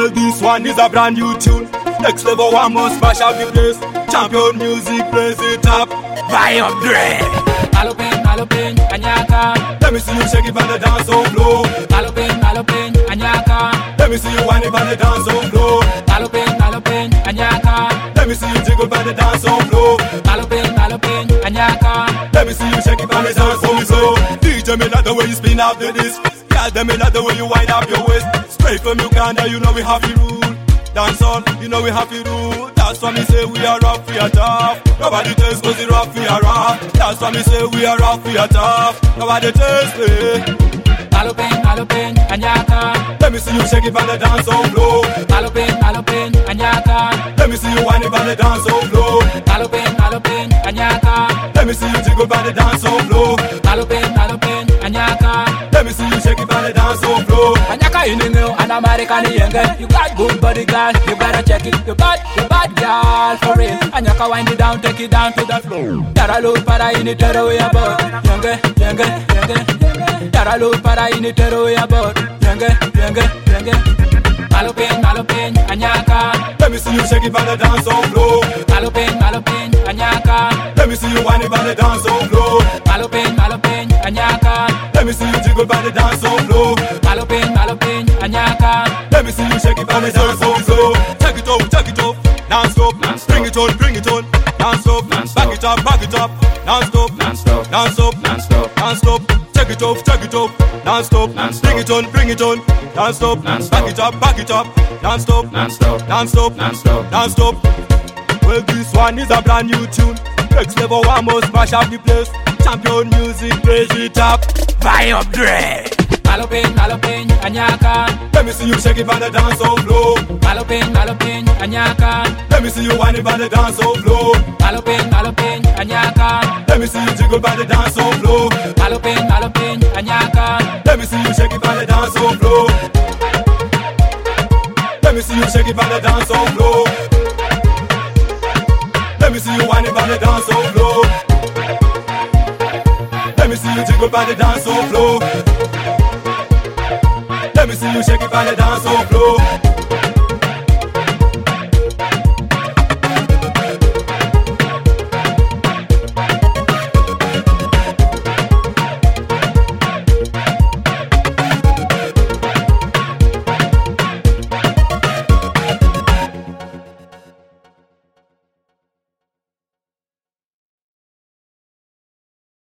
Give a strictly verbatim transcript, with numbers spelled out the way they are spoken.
Well, this one is a brand new tune. Next level, one must smash up the place. Champion music plays it up. Buy up dread. Malopin, malopin, anyaka. Let me see you shake it on the dance floor. Malopin, malopin, anyaka. Let me see you wind it on the dance floor. Malopin, malopin, anyaka. Let me see you jiggle on the dance floor. Malopin, malopin, anyaka. Let me see you shake it on the dance floor. D J, me like the way you spin up the disc. Girl, them me like the way you wind up your waist. Straight from Uganda, you know we have to rule. Dance on, you know we have to rule. That's why me say we are rough, we are tough. Nobody tells us the rough, we are rough. That's why me say we are rough, we are tough. Nobody tells me. Malopin, malopin, anyaka. Let me see you shake it on the dance floor. Malopin, malopin, anyaka. Let me see you wind it on the dance floor. Malopin, malopin, anyaka. Let me see you jiggle on the dance floor. Malopin, malopin, anyaka. Let me see you shake it on the dance floor. Anyaka in the new and American younger. You got good body, girl. You better check it. You bad, you bad, girl, for real. Anyaka wind it down, take it down to the floor. Tara look para in it, tara way about. Younger, younger, younger. Tara look para in it, tara way about. Younger, younger, younger. Malopin, malopin, anyaka. Let me see you shake it on the dance floor. Malopin, malopin, anyaka. Let me see you wind it on the dance floor. Malopin, malopin, anyaka. Let me see you jiggle on the dance floor. Malopin, malopin, anyaka. Let me see you shake it on the dance floor. Take it off, take it off, non-stop. Bring it on, bring it on, non-stop. Back it up, back it up, non-stop, Non-stop, non-stop, non-stop, non-stop. Take it off, take it off, non-stop. Bring it on, bring it on, non-stop. Back it up, back it up, non-stop, non-stop, non-stop, non-stop, non-stop. Well, this one is a brand new tune. Next level, one must smash up the place. Champion music plays it up. Buy up dread. Malopin, malopin, anyaka. Let me see you shake it on the dance floor. Malopin, malopin, anyaka. Let me see you wind it on the dance floor. Malopin, malopin, anyaka. Let me see you jiggle on the dance floor. Malopin, malopin, anyaka. Let me see you shake it on the dance floor. Let me see you shake it on the dance floor. Let me see you wind it on the dance floor. Let me see you jiggle on the dance floor. Let me see you shake it on the dance floor.